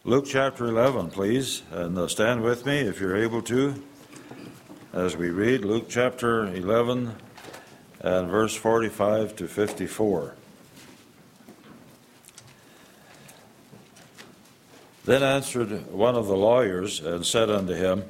Luke chapter 11, please, and stand with me if you're able to, as we read Luke chapter 11 and verse 45 to 54. Then answered one of the lawyers and said unto him,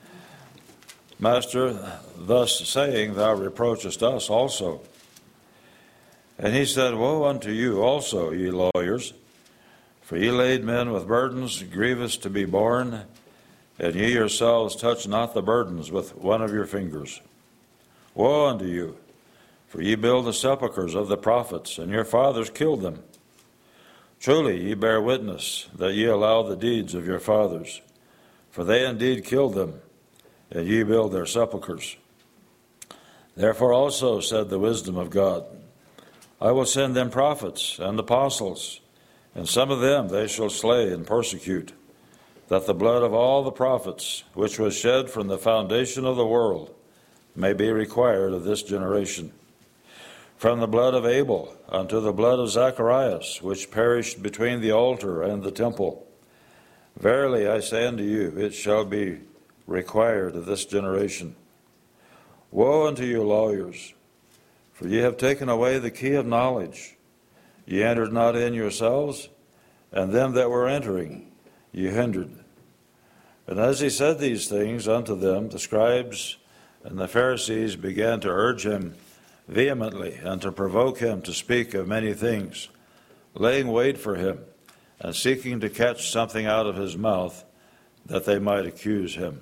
Master, thus saying thou reproachest us also. And he said, Woe unto you also, ye lawyers, for ye laid men with burdens grievous to be borne, and ye yourselves touch not the burdens with one of your fingers. Woe unto you, for ye build the sepulchres of the prophets, and your fathers killed them. Truly ye bear witness that ye allow the deeds of your fathers, for they indeed killed them, and ye build their sepulchres. Therefore also said the wisdom of God, I will send them prophets and apostles, and some of them they shall slay and persecute, that the blood of all the prophets, which was shed from the foundation of the world, may be required of this generation. From the blood of Abel unto the blood of Zacharias, which perished between the altar and the temple. Verily I say unto you, it shall be required of this generation. Woe unto you, lawyers, for ye have taken away the key of knowledge. Ye entered not in yourselves, and them that were entering ye hindered. And as he said these things unto them, the scribes and the Pharisees began to urge him vehemently, and to provoke him to speak of many things, laying wait for him, and seeking to catch something out of his mouth, that they might accuse him.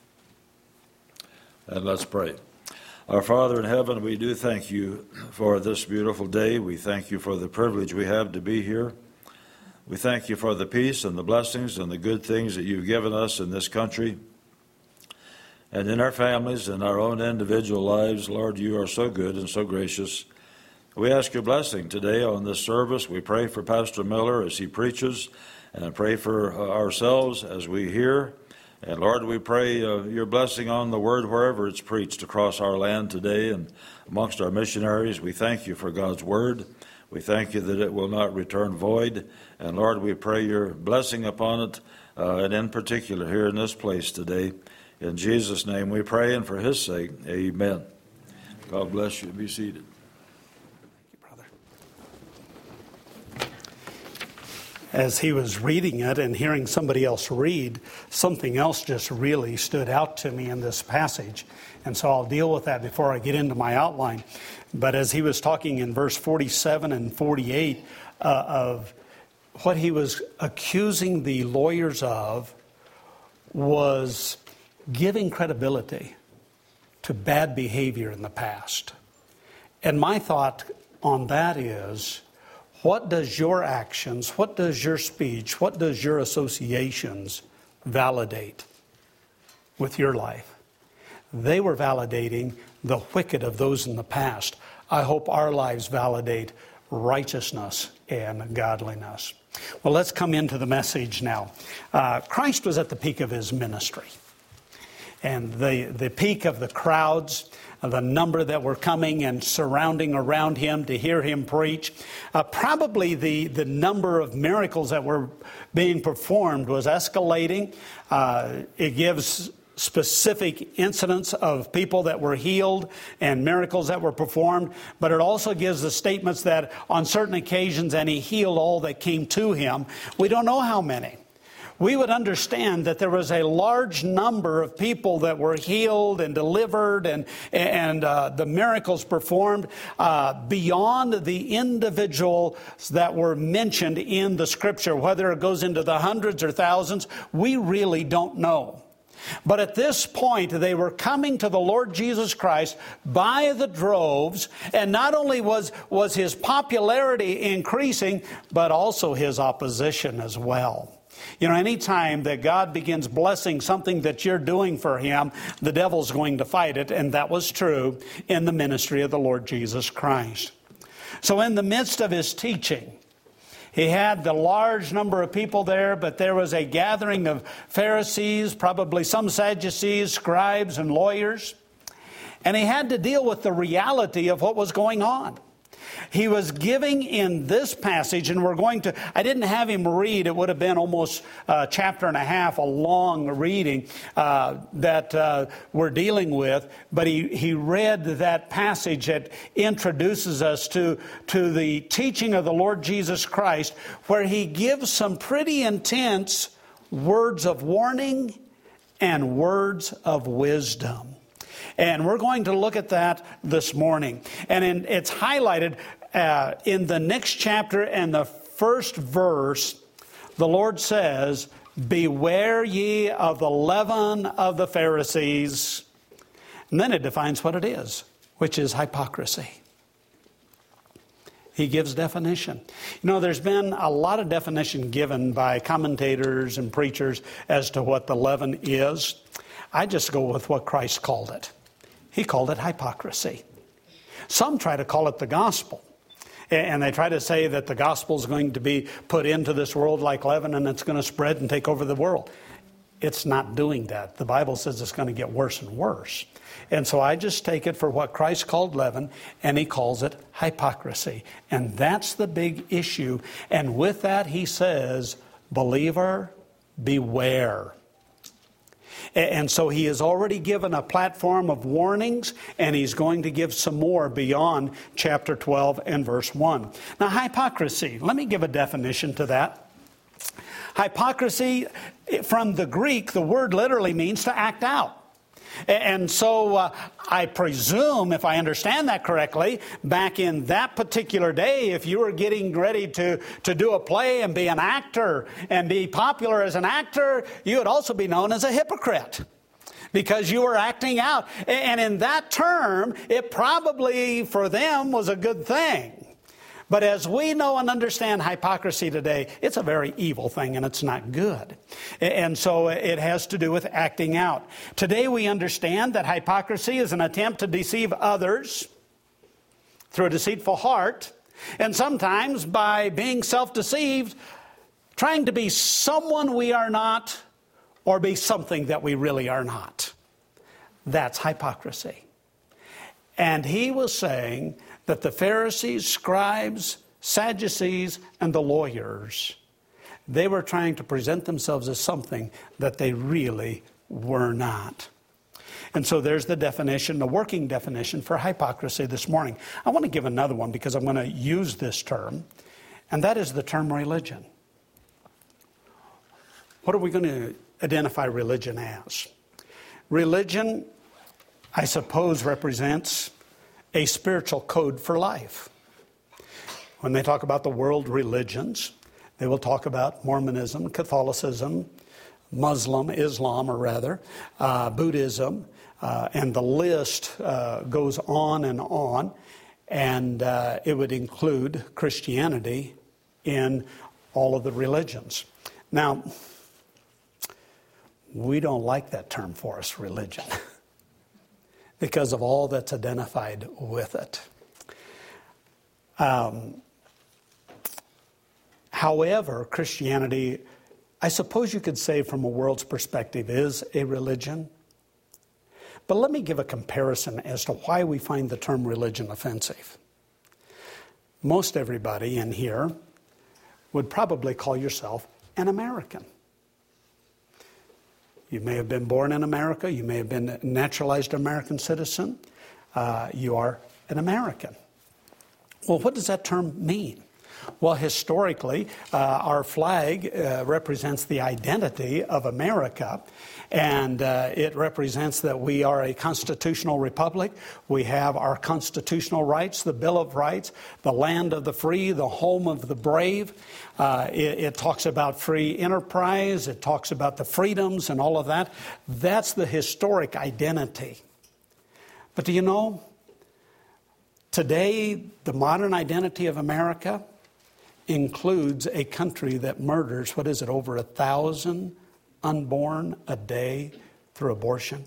And let's pray. Our Father in heaven, we do thank you for this beautiful day. We thank you for the privilege we have to be here. We thank you for the peace and the blessings and the good things that you've given us in this country and in our families and our own individual lives. Lord, you are so good and so gracious. We ask your blessing today on this service. We pray for Pastor Miller as he preaches, and pray for ourselves as we hear. And Lord, we pray your blessing on the word wherever it's preached across our land today and amongst our missionaries. We thank you for God's word. We thank you that it will not return void. And Lord, we pray your blessing upon it, and in particular here in this place today. In Jesus' name we pray, and for his sake, amen. God bless you. Be seated. As he was reading it and hearing somebody else read, something else just really stood out to me in this passage. And so I'll deal with that before I get into my outline. But as he was talking in verse 47 and 48 of what he was accusing the lawyers of was giving credibility to bad behavior in the past. And my thought on that is, what does your actions, what does your speech, what does your associations validate with your life? They were validating the wicked of those in the past. I hope our lives validate righteousness and godliness. Well, let's come into the message now. Christ was at the peak of his ministry. And the peak of the crowds, the number that were coming and surrounding around him to hear him preach. Probably the number of miracles that were being performed was escalating. It gives specific incidents of people that were healed and miracles that were performed, but it also gives the statements that on certain occasions, and he healed all that came to him. We don't know how many. We would understand that there was a large number of people that were healed and delivered and the miracles performed beyond the individuals that were mentioned in the Scripture. Whether it goes into the hundreds or thousands, we really don't know. But at this point, they were coming to the Lord Jesus Christ by the droves, and not only was his popularity increasing, but also his opposition as well. You know, anytime that God begins blessing something that you're doing for him, the devil's going to fight it, and that was true in the ministry of the Lord Jesus Christ. So in the midst of his teaching, he had the large number of people there, but there was a gathering of Pharisees, probably some Sadducees, scribes, and lawyers. And he had to deal with the reality of what was going on. He was giving in this passage, and I didn't have him read, it would have been almost a chapter and a half, a long reading that we're dealing with, but he read that passage that introduces us to the teaching of the Lord Jesus Christ, where he gives some pretty intense words of warning and words of wisdom. And we're going to look at that this morning. And it's highlighted in the next chapter and the first verse. The Lord says, "Beware ye of the leaven of the Pharisees." And then it defines what it is, which is hypocrisy. He gives definition. You know, there's been a lot of definition given by commentators and preachers as to what the leaven is. I just go with what Christ called it. He called it hypocrisy. Some try to call it the gospel. And they try to say that the gospel is going to be put into this world like leaven and it's going to spread and take over the world. It's not doing that. The Bible says it's going to get worse and worse. And so I just take it for what Christ called leaven, and he calls it hypocrisy. And that's the big issue. And with that, he says, believer, beware. And so he has already given a platform of warnings, and he's going to give some more beyond chapter 12 and verse 1. Now, hypocrisy, let me give a definition to that. Hypocrisy, from the Greek, the word literally means to act out. And so I presume, if I understand that correctly, back in that particular day, if you were getting ready to do a play and be an actor and be popular as an actor, you would also be known as a hypocrite because you were acting out. And in that term, it probably for them was a good thing. But as we know and understand hypocrisy today, it's a very evil thing and it's not good. And so it has to do with acting out. Today we understand that hypocrisy is an attempt to deceive others through a deceitful heart, and sometimes by being self-deceived, trying to be someone we are not or be something that we really are not. That's hypocrisy. And he was saying that the Pharisees, scribes, Sadducees, and the lawyers, they were trying to present themselves as something that they really were not. And so there's the definition, the working definition for hypocrisy this morning. I want to give another one because I'm going to use this term, and that is the term religion. What are we going to identify religion as? Religion, I suppose, represents a spiritual code for life. When they talk about the world religions, they will talk about Mormonism, Catholicism, Islam, Buddhism, and the list goes on, and it would include Christianity in all of the religions. Now, we don't like that term for us, religion, because of all that's identified with it. However, Christianity, I suppose you could say from a world's perspective, is a religion. But let me give a comparison as to why we find the term religion offensive. Most everybody in here would probably call yourself an American. You may have been born in America. You may have been a naturalized American citizen. You are an American. Well, what does that term mean? Well, historically, our flag represents the identity of America, and it represents that we are a constitutional republic. We have our constitutional rights, the Bill of Rights, the land of the free, the home of the brave. It talks about free enterprise. It talks about the freedoms and all of that. That's the historic identity. But do you know, today, the modern identity of America includes a country that murders, over 1,000 unborn a day through abortion?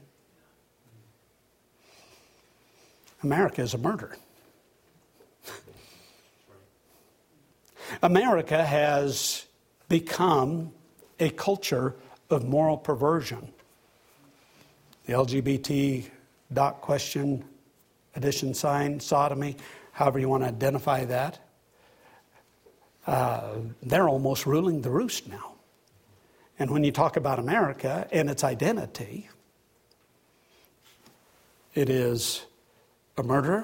America is a murder. America has become a culture of moral perversion. The LGBT question, addition sign, sodomy, however you want to identify that, they're almost ruling the roost now. And when you talk about America and its identity, it is a murderer,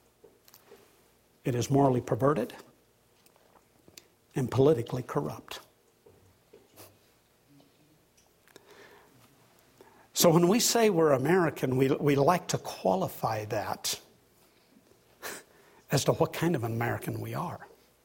it is morally perverted, and politically corrupt. So when we say we're American, we like to qualify that as to what kind of an American we are.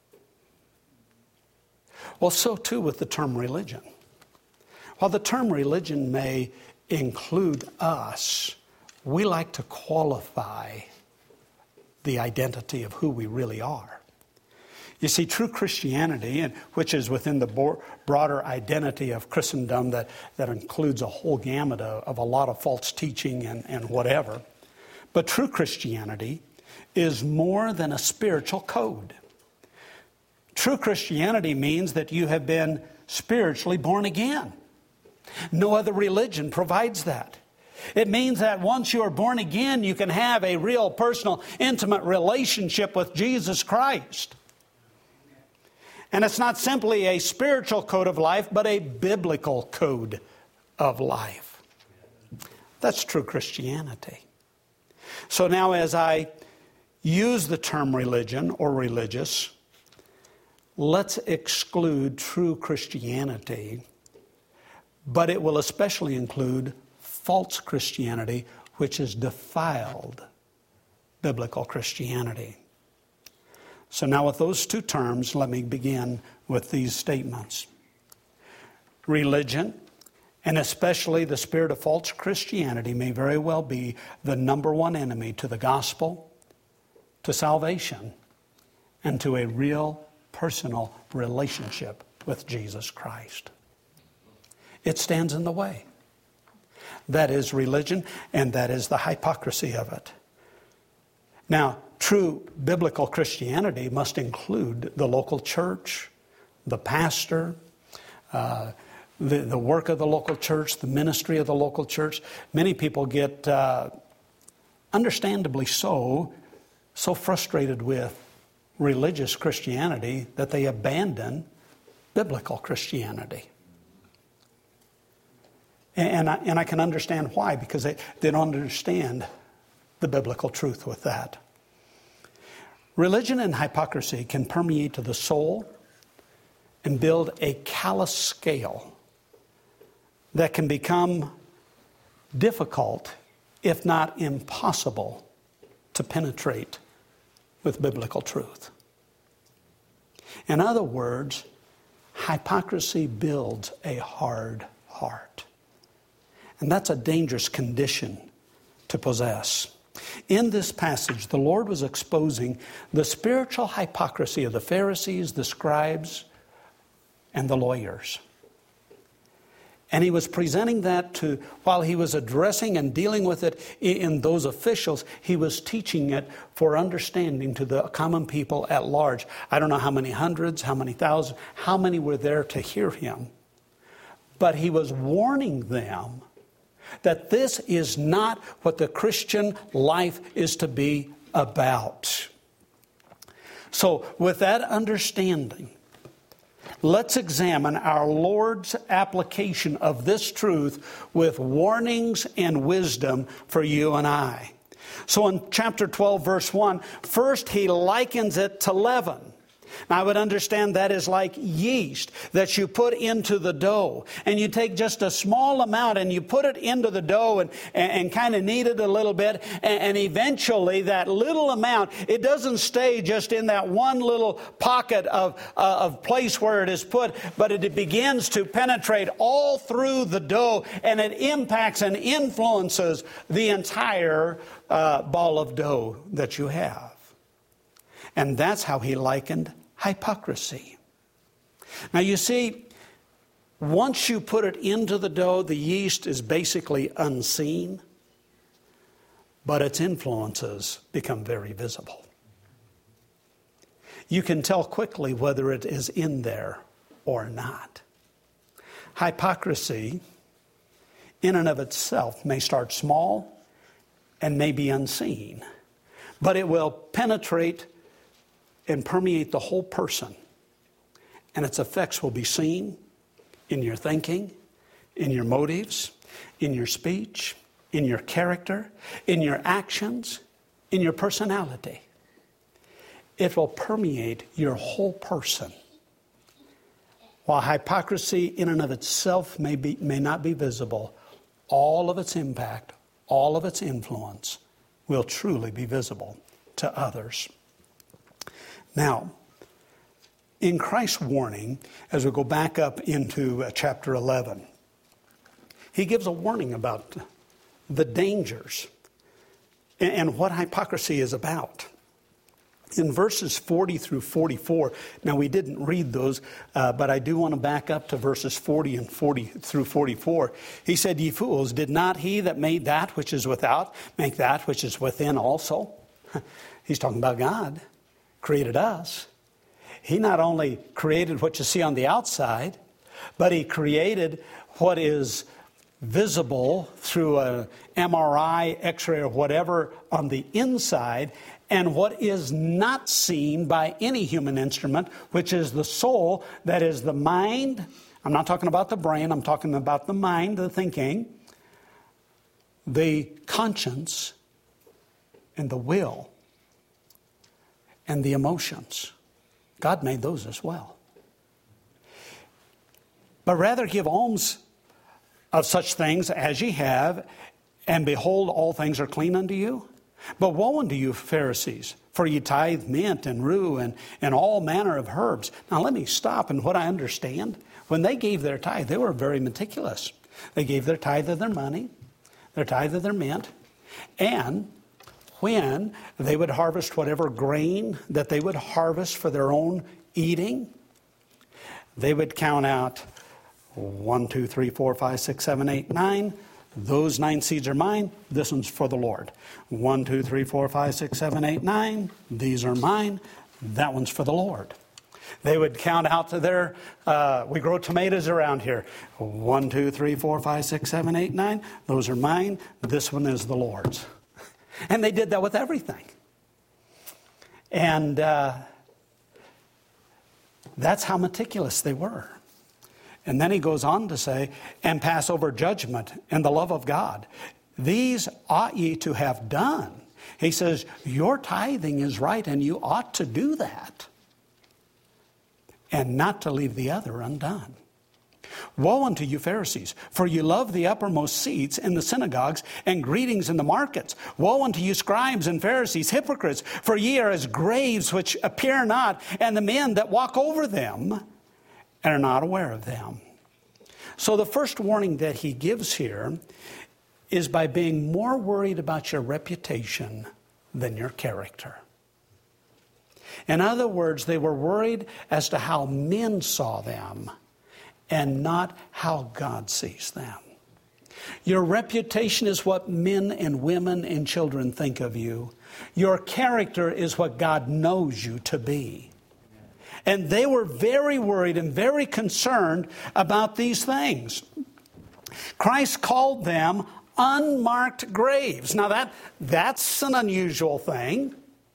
Well, so too with the term religion. While the term religion may include us, we like to qualify the identity of who we really are. You see, true Christianity, which is within the broader identity of Christendom that includes a whole gamut of a lot of false teaching and whatever, but true Christianity is more than a spiritual code. True Christianity means that you have been spiritually born again. No other religion provides that. It means that once you are born again, you can have a real, personal, intimate relationship with Jesus Christ. And it's not simply a spiritual code of life, but a biblical code of life. That's true Christianity. So now as I use the term religion or religious, let's exclude true Christianity, but it will especially include false Christianity, which has defiled biblical Christianity. So now with those two terms, let me begin with these statements. Religion, and especially the spirit of false Christianity, may very well be the number one enemy to the gospel, to salvation, and to a real personal relationship with Jesus Christ. It stands in the way. That is religion, and that is the hypocrisy of it. Now, true biblical Christianity must include the local church, the pastor, the work of the local church, the ministry of the local church. Many people get, understandably so frustrated with religious Christianity that they abandon biblical Christianity. And I can understand why, because they don't understand the biblical truth with that. Religion and hypocrisy can permeate to the soul and build a callous scale that can become difficult, if not impossible, to penetrate with biblical truth. In other words, hypocrisy builds a hard heart. And that's a dangerous condition to possess. In this passage, the Lord was exposing the spiritual hypocrisy of the Pharisees, the scribes, and the lawyers. And he was presenting that while he was addressing and dealing with it in those officials, he was teaching it for understanding to the common people at large. I don't know how many hundreds, how many thousands, how many were there to hear him. But he was warning them that this is not what the Christian life is to be about. So with that understanding, let's examine our Lord's application of this truth with warnings and wisdom for you and I. So in chapter 12, verse 1, first he likens it to leaven. Now I would understand that is like yeast that you put into the dough. And you take just a small amount and you put it into the dough and kind of knead it a little bit. And eventually that little amount, it doesn't stay just in that one little pocket of place where it is put, but it begins to penetrate all through the dough, and it impacts and influences the entire ball of dough that you have. And that's how he likened hypocrisy. Now you see, once you put it into the dough, the yeast is basically unseen, but its influences become very visible. You can tell quickly whether it is in there or not. Hypocrisy, in and of itself, may start small and may be unseen, but it will penetrate and permeate the whole person. And its effects will be seen in your thinking, in your motives, in your speech, in your character, in your actions, in your personality. It will permeate your whole person. While hypocrisy in and of itself may not be visible, all of its impact, all of its influence will truly be visible to others. Now, in Christ's warning, as we go back up into chapter 11, he gives a warning about the dangers and what hypocrisy is about. In verses 40 through 44, now we didn't read those, but I do want to back up to verses 40 and 40 through 44. He said, "Ye fools, did not he that made that which is without make that which is within also?" He's talking about God, created us. He not only created what you see on the outside, but he created what is visible through an MRI, X-ray, or whatever on the inside, and what is not seen by any human instrument, which is the soul, that is the mind. I'm not talking about the brain, I'm talking about the mind, the thinking, the conscience, and the will, and the emotions. God made those as well. But rather give alms of such things as ye have, and behold, all things are clean unto you. But woe unto you, Pharisees, for ye tithe mint and rue and all manner of herbs. Now let me stop, and what I understand, when they gave their tithe, they were very meticulous. They gave their tithe of their money, their tithe of their mint, and when they would harvest whatever grain that they would harvest for their own eating, they would count out 1, 2, 3, 4, 5, 6, 7, 8, 9. Those 9 seeds are mine. This one's for the Lord. 1, 2, 3, 4, 5, 6, 7, 8, 9. These are mine. That one's for the Lord. They would count out to their, we grow tomatoes around here. 1, 2, 3, 4, 5, 6, 7, 8, 9. Those are mine. This one is the Lord's. And they did that with everything. And that's how meticulous they were. And then he goes on to say, and pass over judgment and the love of God. These ought ye to have done. He says, your tithing is right and you ought to do that. And not to leave the other undone. Woe unto you, Pharisees, for you love the uppermost seats in the synagogues and greetings in the markets. Woe unto you, scribes and Pharisees, hypocrites, for ye are as graves which appear not, and the men that walk over them and are not aware of them. So the first warning that he gives here is by being more worried about your reputation than your character. In other words, they were worried as to how men saw them and not how God sees them. Your reputation is what men and women and children think of you. Your character is what God knows you to be. And they were very worried and very concerned about these things. Christ called them unmarked graves. Now that's an unusual thing.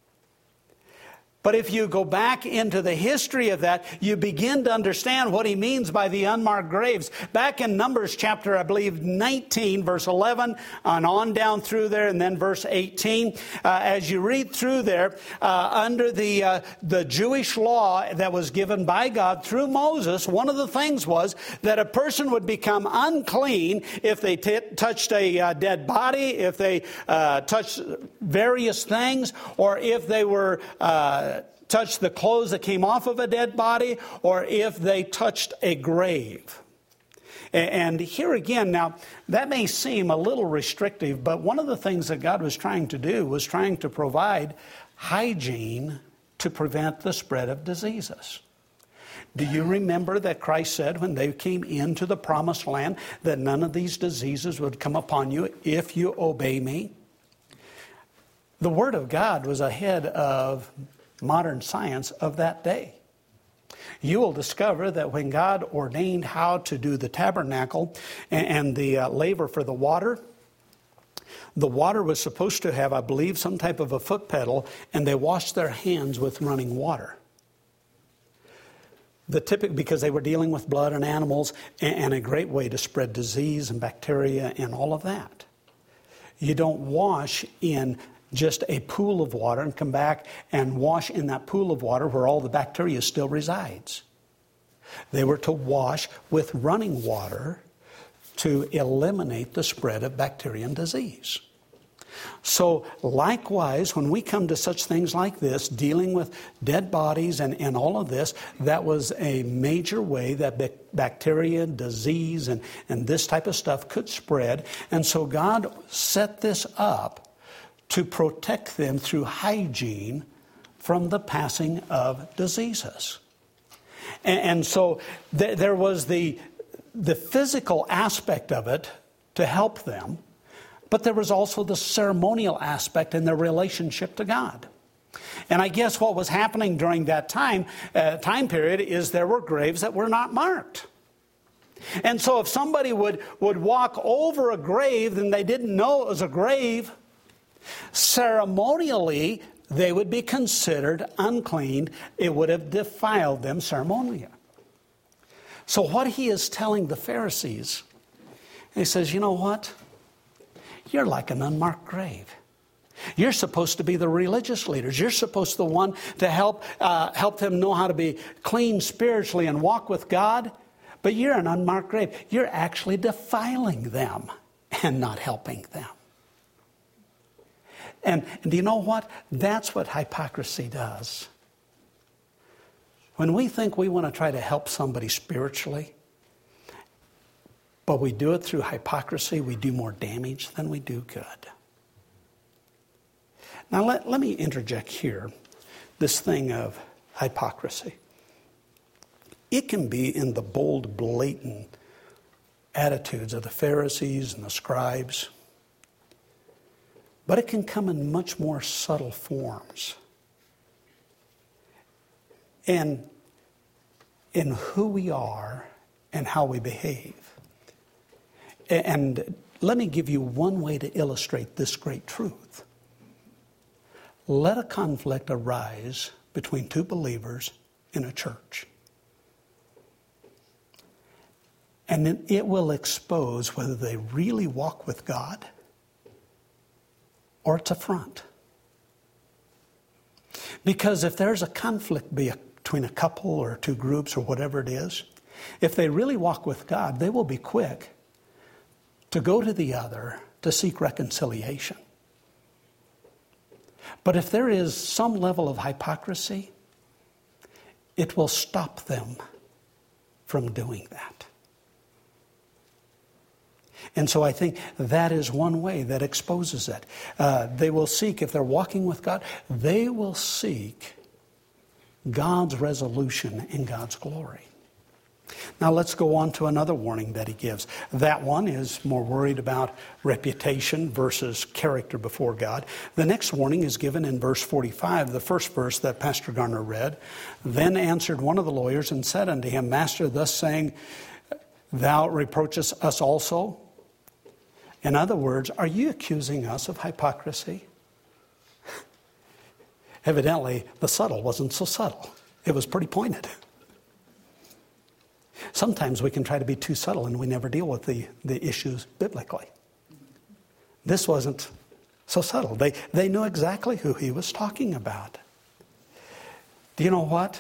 But if you go back into the history of that, you begin to understand what he means by the unmarked graves. Back in Numbers chapter, I believe, 19, verse 11, and on down through there, and then verse 18. As you read through there, under the Jewish law that was given by God through Moses, one of the things was that a person would become unclean if they touched a dead body, if they touched various things, or if they were touched the clothes that came off of a dead body, or if they touched a grave. And here again, now, that may seem a little restrictive, but one of the things that God was trying to do was trying to provide hygiene to prevent the spread of diseases. Do you remember that Christ said when they came into the promised land that none of these diseases would come upon you if you obey me? The Word of God was ahead of modern science of that day. You will discover that when God ordained how to do the tabernacle and the laver for the water, The water was supposed to have, I believe, some type of a foot pedal, and they washed their hands with running water. Because they were dealing with blood and animals, and a great way to spread disease and bacteria and all of that. You don't wash in just a pool of water and come back and wash in that pool of water where all the bacteria still resides. They were to wash with running water to eliminate the spread of bacteria and disease. So likewise, when we come to such things like this, dealing with dead bodies and all of this, that was a major way that bacteria, disease, and this type of stuff could spread. And so God set this up to protect them through hygiene from the passing of diseases. And so there was the physical aspect of it to help them, but there was also the ceremonial aspect in their relationship to God. And I guess what was happening during that time period is there were graves that were not marked. And so if somebody would walk over a grave and they didn't know it was a grave, ceremonially they would be considered unclean. It would have defiled them ceremonially. So what he is telling the Pharisees, he says, you know what? You're like an unmarked grave. You're supposed to be the religious leaders. You're supposed to be the one to help them know how to be clean spiritually and walk with God. But you're an unmarked grave. You're actually defiling them and not helping them. And do you know what? That's what hypocrisy does. When we think we want to try to help somebody spiritually, but we do it through hypocrisy, we do more damage than we do good. Now let me interject here this thing of hypocrisy. It can be in the bold, blatant attitudes of the Pharisees and the scribes, but it can come in much more subtle forms. And in who we are and how we behave. And let me give you one way to illustrate this great truth. Let a conflict arise between two believers in a church. And then it will expose whether they really walk with God or it's a front. Because if there's a conflict between a couple or two groups or whatever it is, if they really walk with God, they will be quick to go to the other to seek reconciliation. But if there is some level of hypocrisy, it will stop them from doing that. And so I think that is one way that exposes it. They will seek, if they're walking with God, they will seek God's resolution in God's glory. Now let's go on to another warning that he gives. That one is more worried about reputation versus character before God. The next warning is given in verse 45, the first verse that Pastor Garner read. Then answered one of the lawyers and said unto him, Master, thus saying, thou reproachest us also? In other words, are you accusing us of hypocrisy? Evidently, the subtle wasn't so subtle. It was pretty pointed. Sometimes we can try to be too subtle and we never deal with the issues biblically. This wasn't so subtle. They knew exactly who he was talking about. Do you know what?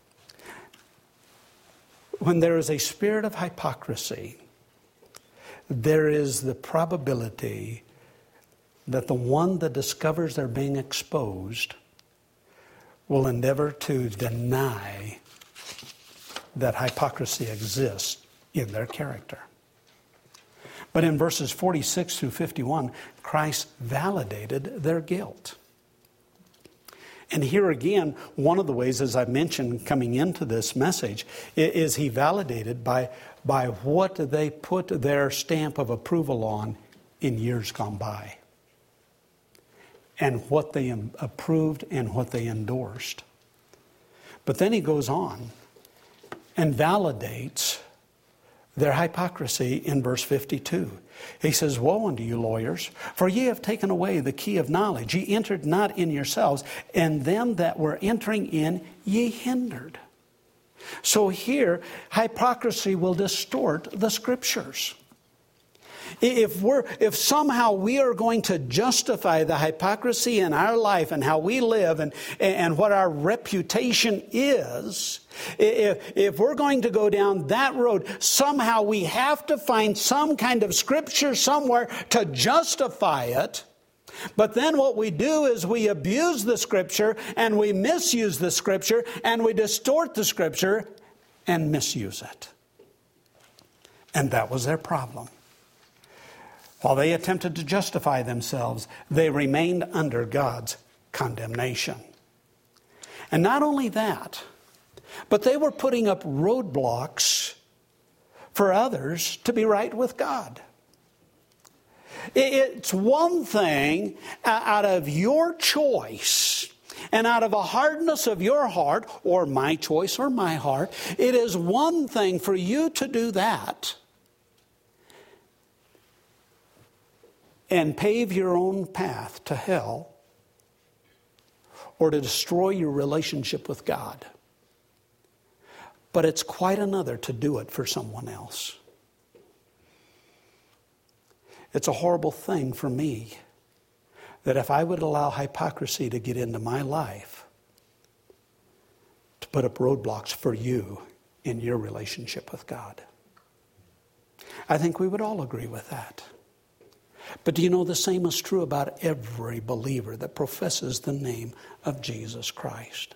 When there is a spirit of hypocrisy, there is the probability that the one that discovers they're being exposed will endeavor to deny that hypocrisy exists in their character. But in verses 46 through 51, Christ validated their guilt. And here again, one of the ways, as I mentioned coming into this message, is he validated by what they put their stamp of approval on in years gone by. And what they approved and what they endorsed. But then he goes on and validates their hypocrisy in verse 52. He says, "Woe unto you, lawyers, for ye have taken away the key of knowledge. Ye entered not in yourselves, and them that were entering in ye hindered." So here, hypocrisy will distort the Scriptures. If somehow we are going to justify the hypocrisy in our life and how we live and what our reputation is, if we're going to go down that road, somehow we have to find some kind of Scripture somewhere to justify it. But then what we do is we abuse the Scripture and we misuse the Scripture and we distort the Scripture and misuse it. And that was their problem. While they attempted to justify themselves, they remained under God's condemnation. And not only that, but they were putting up roadblocks for others to be right with God. It's one thing out of your choice and out of a hardness of your heart, or my choice or my heart, it is one thing for you to do that and pave your own path to hell, or to destroy your relationship with God. But it's quite another to do it for someone else. It's a horrible thing for me that if I would allow hypocrisy to get into my life, to put up roadblocks for you in your relationship with God. I think we would all agree with that. But do you know the same is true about every believer that professes the name of Jesus Christ?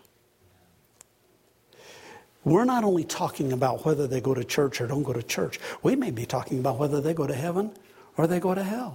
We're not only talking about whether they go to church or don't go to church. We may be talking about whether they go to heaven or they go to hell.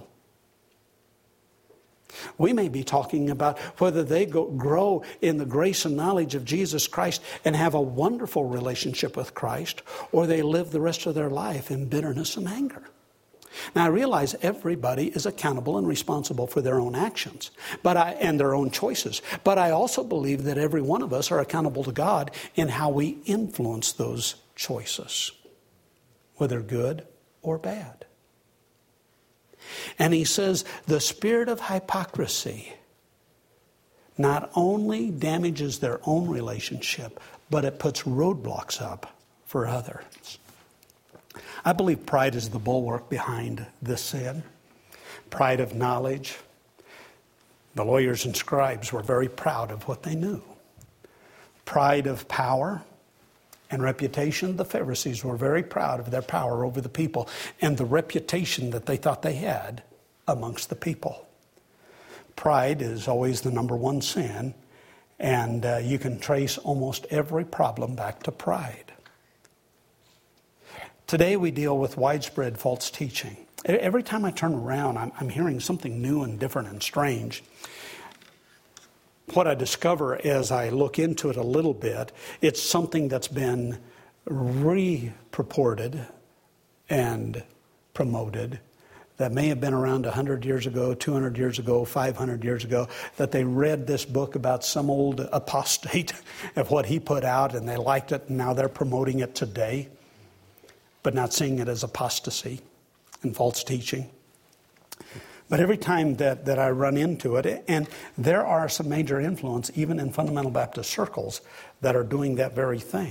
We may be talking about whether they grow in the grace and knowledge of Jesus Christ and have a wonderful relationship with Christ, or they live the rest of their life in bitterness and anger. Now, I realize everybody is accountable and responsible for their own actions and their own choices. But I also believe that every one of us are accountable to God in how we influence those choices, whether good or bad. And he says the spirit of hypocrisy not only damages their own relationship, but it puts roadblocks up for others. I believe pride is the bulwark behind this sin. Pride of knowledge. The lawyers and scribes were very proud of what they knew. Pride of power and reputation. The Pharisees were very proud of their power over the people and the reputation that they thought they had amongst the people. Pride is always the number one sin, and you can trace almost every problem back to pride. Today we deal with widespread false teaching. Every time I turn around, I'm hearing something new and different and strange. What I discover as I look into it a little bit, it's something that's been re-purported and promoted that may have been around 100 years ago, 200 years ago, 500 years ago, that they read this book about some old apostate of what he put out and they liked it, and now they're promoting it today, but not seeing it as apostasy and false teaching. But every time that I run into it, and there are some major influence, even in fundamental Baptist circles, that are doing that very thing.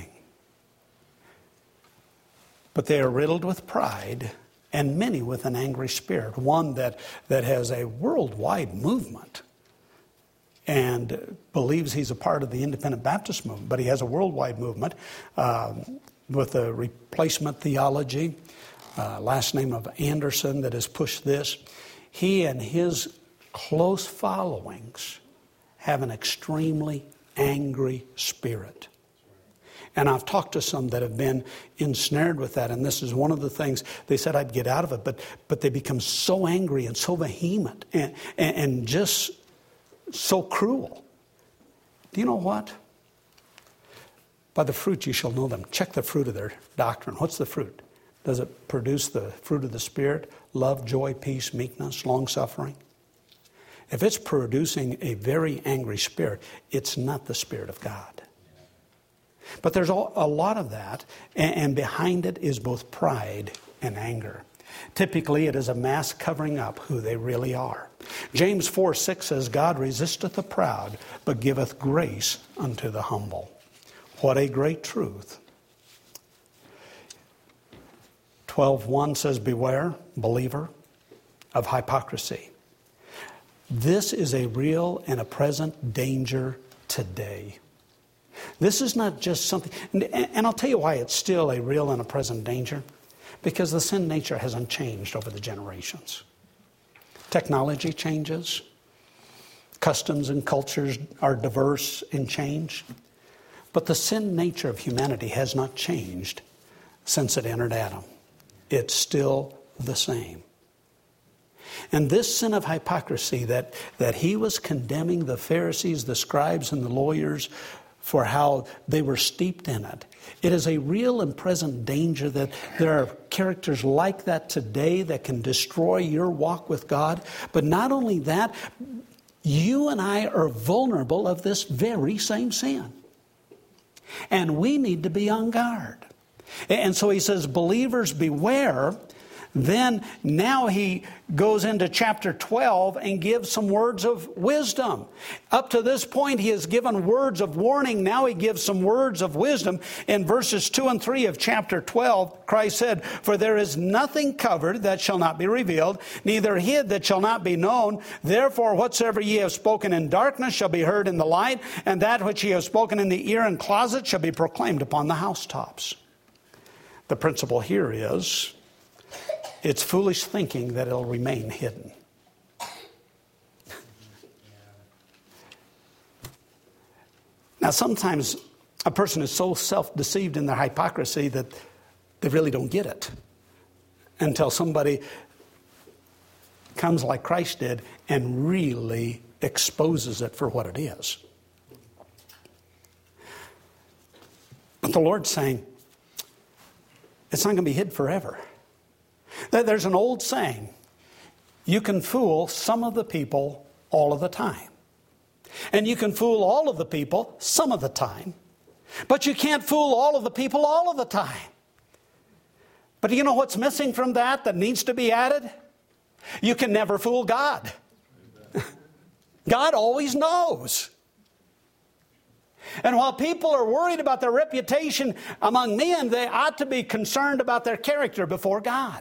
But they are riddled with pride, and many with an angry spirit. One that has a worldwide movement and believes he's a part of the independent Baptist movement, but he has a worldwide movement with a replacement theology, last name of Anderson, that has pushed this. He and his close followings have an extremely angry spirit. And I've talked to some that have been ensnared with that, and this is one of the things they said I'd get out of it, but they become so angry and so vehement and just so cruel. Do you know what? By the fruit you shall know them. Check the fruit of their doctrine. What's the fruit? Does it produce the fruit of the Spirit? Love, joy, peace, meekness, long-suffering? If it's producing a very angry spirit, it's not the Spirit of God. But there's a lot of that, and behind it is both pride and anger. Typically, it is a mask covering up who they really are. James 4:6 says, God resisteth the proud, but giveth grace unto the humble. What a great truth. 12:1 says, beware, believer, of hypocrisy. This is a real and a present danger today. This is not just something, and I'll tell you why it's still a real and a present danger. Because the sin nature hasn't changed over the generations. Technology changes. Customs and cultures are diverse and change. But the sin nature of humanity has not changed since it entered Adam. It's still the same. And this sin of hypocrisy that he was condemning the Pharisees, the scribes, and the lawyers for how they were steeped in it. It is a real and present danger that there are characters like that today that can destroy your walk with God. But not only that, you and I are vulnerable of this very same sin. And we need to be on guard. And so he says, believers, beware. Then now he goes into chapter 12 and gives some words of wisdom. Up to this point, he has given words of warning. Now he gives some words of wisdom. In verses 2 and 3 of chapter 12, Christ said, for there is nothing covered that shall not be revealed, neither hid that shall not be known. Therefore, whatsoever ye have spoken in darkness shall be heard in the light, and that which ye have spoken in the ear and closet shall be proclaimed upon the housetops. The principle here is, it's foolish thinking that it'll remain hidden. Now, sometimes a person is so self-deceived in their hypocrisy that they really don't get it until somebody comes like Christ did and really exposes it for what it is. But the Lord's saying, it's not going to be hid forever. There's an old saying, you can fool some of the people all of the time. And you can fool all of the people some of the time. But you can't fool all of the people all of the time. But you know what's missing from that needs to be added? You can never fool God. God always knows. And while people are worried about their reputation among men, they ought to be concerned about their character before God.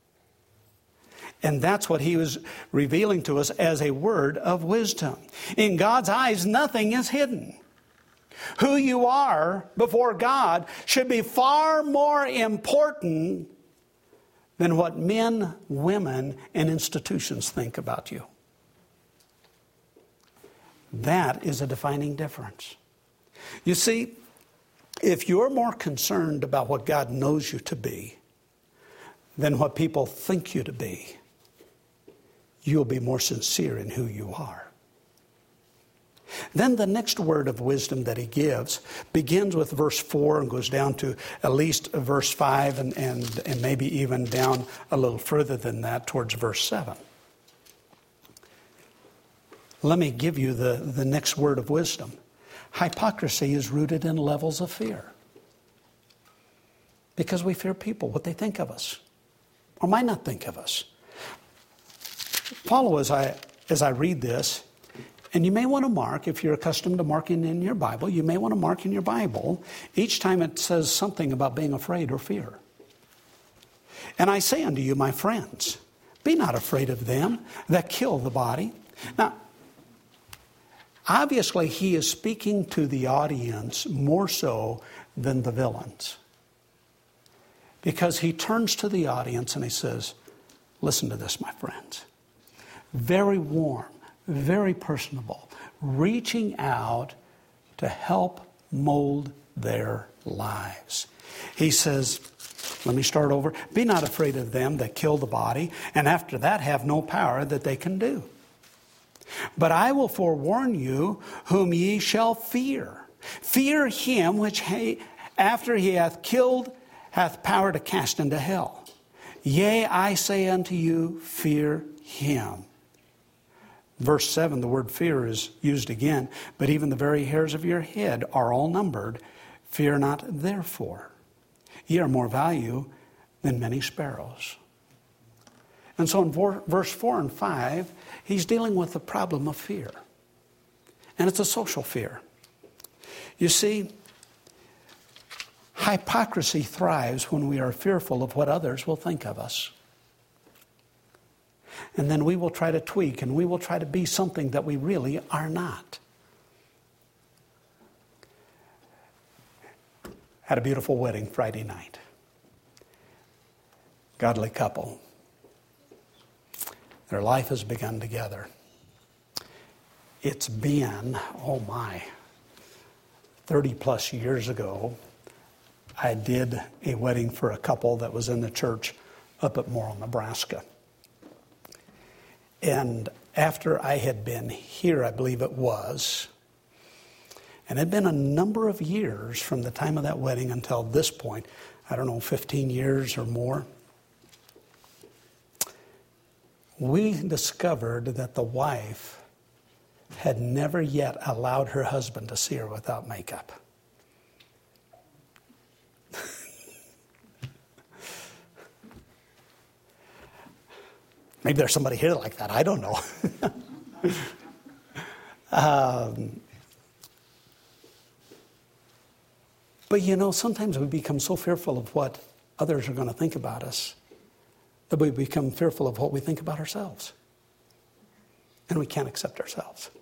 And that's what he was revealing to us as a word of wisdom. In God's eyes, nothing is hidden. Who you are before God should be far more important than what men, women, and institutions think about you. That is a defining difference. You see, if you're more concerned about what God knows you to be than what people think you to be, you'll be more sincere in who you are. Then the next word of wisdom that he gives begins with verse 4 and goes down to at least verse 5 and maybe even down a little further than that towards verse 7. Let me give you the next word of wisdom. Hypocrisy is rooted in levels of fear. Because we fear people, what they think of us, or might not think of us. Follow as I read this, and you may want to mark, if you're accustomed to marking in your Bible, you may want to mark in your Bible each time it says something about being afraid or fear. And I say unto you, my friends, be not afraid of them that kill the body. Now, obviously he is speaking to the audience more so than the villains. Because he turns to the audience and he says, listen to this, my friends. Very warm, very personable, reaching out to help mold their lives. He says, let me start over. Be not afraid of them that kill the body, and after that have no power that they can do. But I will forewarn you whom ye shall fear. Fear him which after he hath killed hath power to cast into hell. Yea, I say unto you, fear him. Verse 7, the word fear is used again. But even the very hairs of your head are all numbered. Fear not, therefore. Ye are more value than many sparrows. And so in verse 4 and 5, he's dealing with the problem of fear. And it's a social fear. You see, hypocrisy thrives when we are fearful of what others will think of us. And then we will try to tweak and we will try to be something that we really are not. Had a beautiful wedding Friday night. Godly couple. Their life has begun together. It's been, 30 plus years ago, I did a wedding for a couple that was in the church up at Morrill, Nebraska. And after I had been here, I believe it was, and it had been a number of years from the time of that wedding until this point, 15 years or more, we discovered that the wife had never yet allowed her husband to see her without makeup. Maybe there's somebody here like that. I don't know. But sometimes we become so fearful of what others are going to think about us that we become fearful of what we think about ourselves. And we can't accept ourselves.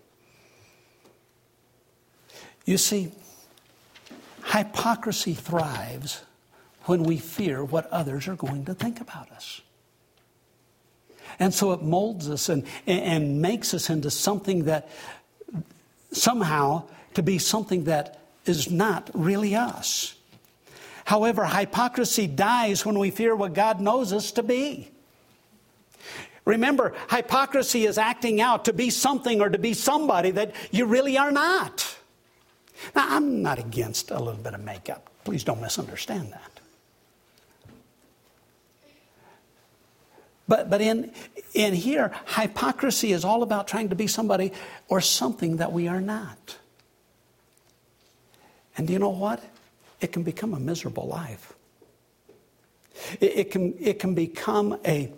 You see, hypocrisy thrives when we fear what others are going to think about us. And so it molds us and makes us into something that somehow to be something that is not really us. However, hypocrisy dies when we fear what God knows us to be. Remember, hypocrisy is acting out to be something or to be somebody that you really are not. Now, I'm not against a little bit of makeup. Please don't misunderstand that. But in here, hypocrisy is all about trying to be somebody or something that we are not. And do you know what? It can become a miserable life. It can become an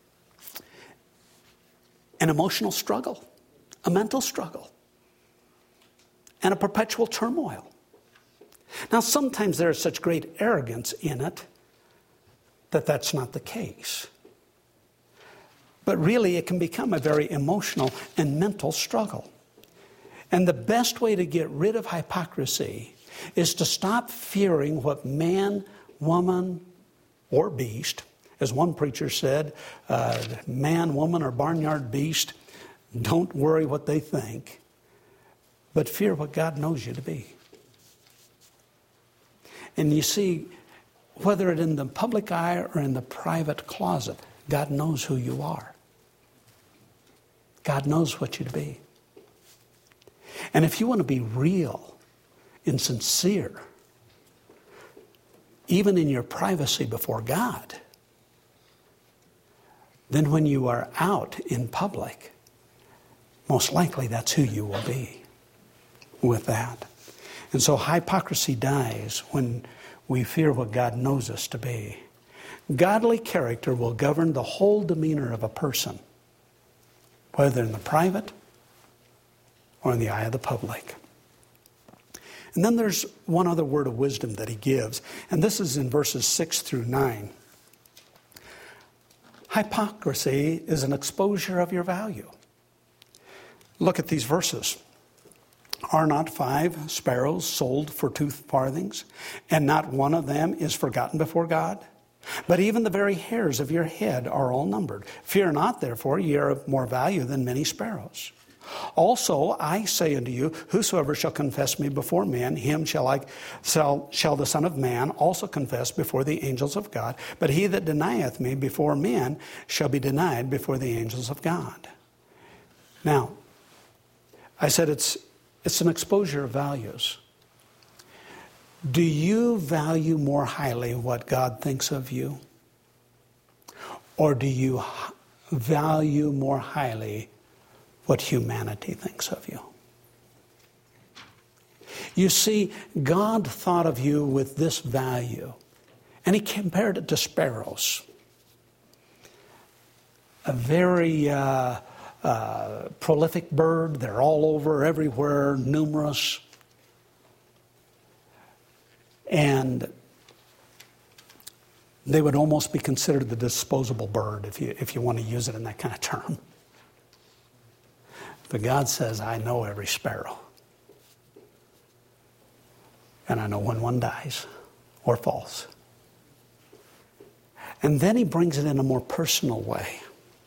emotional struggle, a mental struggle, and a perpetual turmoil. Now, sometimes there is such great arrogance in it that that's not the case. But really, it can become a very emotional and mental struggle. And the best way to get rid of hypocrisy is to stop fearing what man, woman, or beast, as one preacher said, man, woman, or barnyard beast, don't worry what they think, but fear what God knows you to be. And you see, whether it's in the public eye or in the private closet, God knows who you are. God knows what you to be. And if you want to be real and sincere, even in your privacy before God, then when you are out in public, most likely that's who you will be with that. And so hypocrisy dies when we fear what God knows us to be. Godly character will govern the whole demeanor of a person, whether in the private or in the eye of the public. And then there's one other word of wisdom that he gives, and this is in verses 6 through 9. Hypocrisy is an exposure of your value. Look at these verses. Are not 5 sparrows sold for 2 farthings, and not one of them is forgotten before God? But even the very hairs of your head are all numbered. Fear not, therefore, ye are of more value than many sparrows. Also, I say unto you, whosoever shall confess me before men, him shall the Son of Man also confess before the angels of God. But he that denieth me before men shall be denied before the angels of God. Now, I said it's an exposure of values. Do you value more highly what God thinks of you? Or do you value more highly what humanity thinks of you? You see, God thought of you with this value, and He compared it to sparrows. A very prolific bird. They're all over, everywhere, numerous. And they would almost be considered the disposable bird, if you want to use it in that kind of term. But God says, I know every sparrow. And I know when one dies or falls. And then He brings it in a more personal way.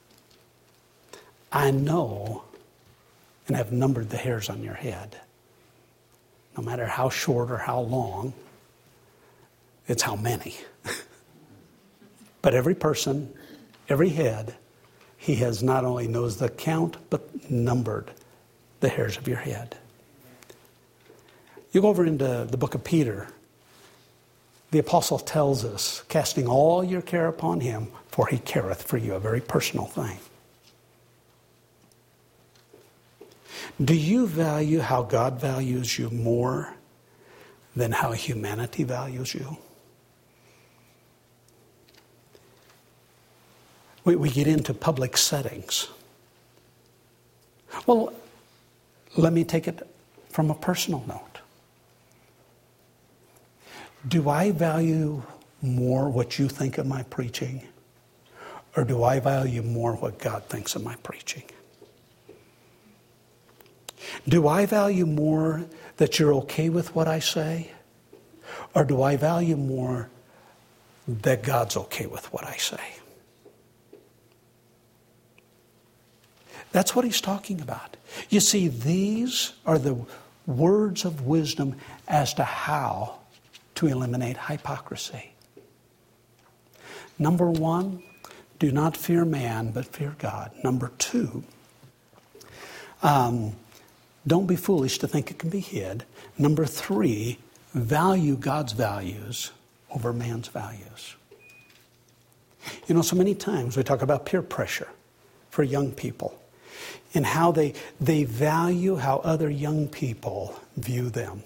I know and have numbered the hairs on your head. No matter how short or how long, it's how many. But every person, every head, He has not only knows the count, but numbered the hairs of your head. You go over into the book of Peter. The apostle tells us, casting all your care upon Him, for He careth for you, a very personal thing. Do you value how God values you more than how humanity values you? We get into public settings. Well, let me take it from a personal note. Do I value more what you think of my preaching? Or do I value more what God thinks of my preaching? Do I value more that you're okay with what I say? Or do I value more that God's okay with what I say? That's what he's talking about. You see, these are the words of wisdom as to how to eliminate hypocrisy. Number one, do not fear man, but fear God. Number two, don't be foolish to think it can be hid. Number three, value God's values over man's values. You know, so many times we talk about peer pressure for young people and how they value how other young people view them.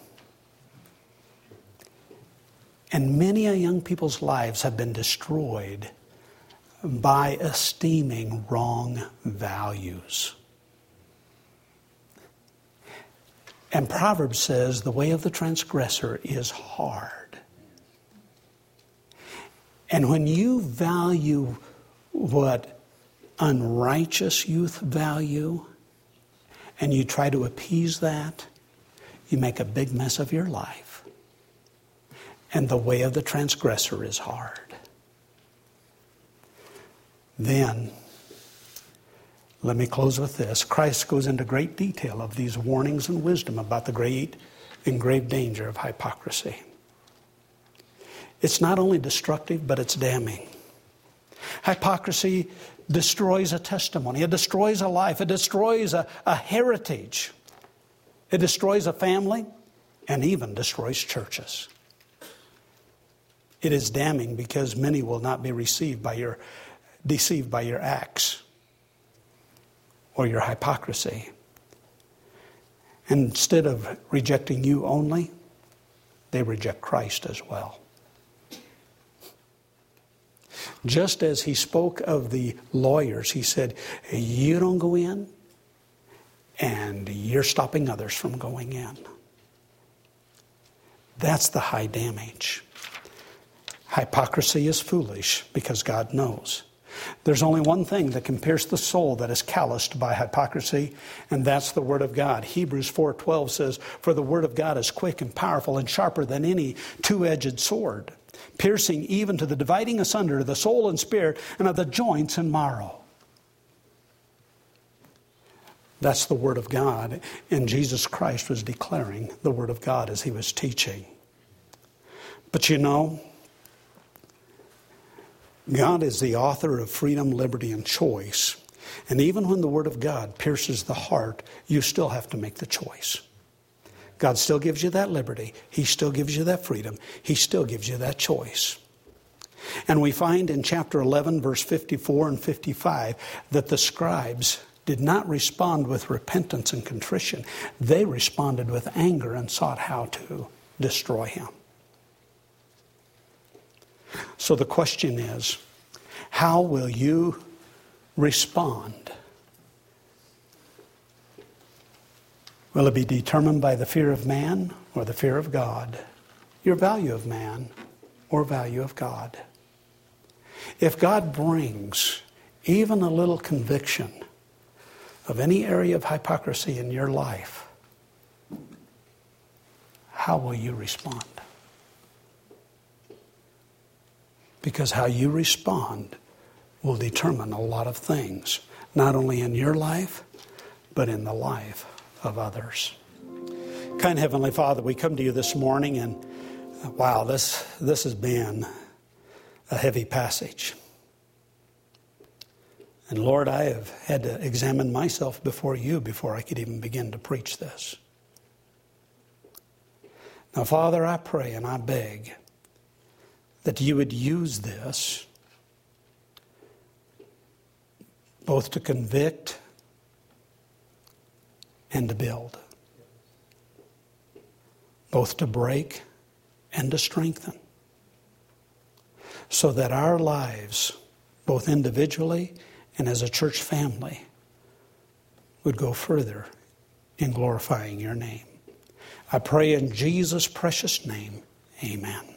And many young people's lives have been destroyed by esteeming wrong values. And Proverbs says the way of the transgressor is hard. And when you value what unrighteous youth value and you try to appease that, you make a big mess of your life. And the way of the transgressor is hard. Then, let me close with this. Christ goes into great detail of these warnings and wisdom about the great and grave danger of hypocrisy. It's not only destructive, but it's damning. Hypocrisy destroys a testimony. It destroys a life. It destroys a heritage. It destroys a family and even destroys churches. It is damning because many will not be deceived by your acts or your hypocrisy. And instead of rejecting you only, they reject Christ as well. Just as he spoke of the lawyers, he said, you don't go in, and you're stopping others from going in. That's the high damage. Hypocrisy is foolish because God knows. There's only one thing that can pierce the soul that is calloused by hypocrisy, and that's the Word of God. Hebrews 4:12 says, for the Word of God is quick and powerful and sharper than any two-edged sword, piercing even to the dividing asunder of the soul and spirit and of the joints and marrow. That's the Word of God, and Jesus Christ was declaring the Word of God as he was teaching. But you know, God is the author of freedom, liberty, and choice. And even when the Word of God pierces the heart, you still have to make the choice. God still gives you that liberty. He still gives you that freedom. He still gives you that choice. And we find in chapter 11, verse 54 and 55, that the scribes did not respond with repentance and contrition. They responded with anger and sought how to destroy him. So the question is, how will you respond? Will it be determined by the fear of man or the fear of God? Your value of man or value of God? If God brings even a little conviction of any area of hypocrisy in your life, how will you respond? Because how you respond will determine a lot of things, not only in your life, but in the life of others. Kind Heavenly Father, we come to you this morning and wow, this has been a heavy passage. And Lord, I have had to examine myself before you before I could even begin to preach this. Now, Father, I pray and I beg that you would use this both to convict and to build, both to break and to strengthen, so that our lives, both individually and as a church family, would go further in glorifying your name. I pray in Jesus' precious name, amen.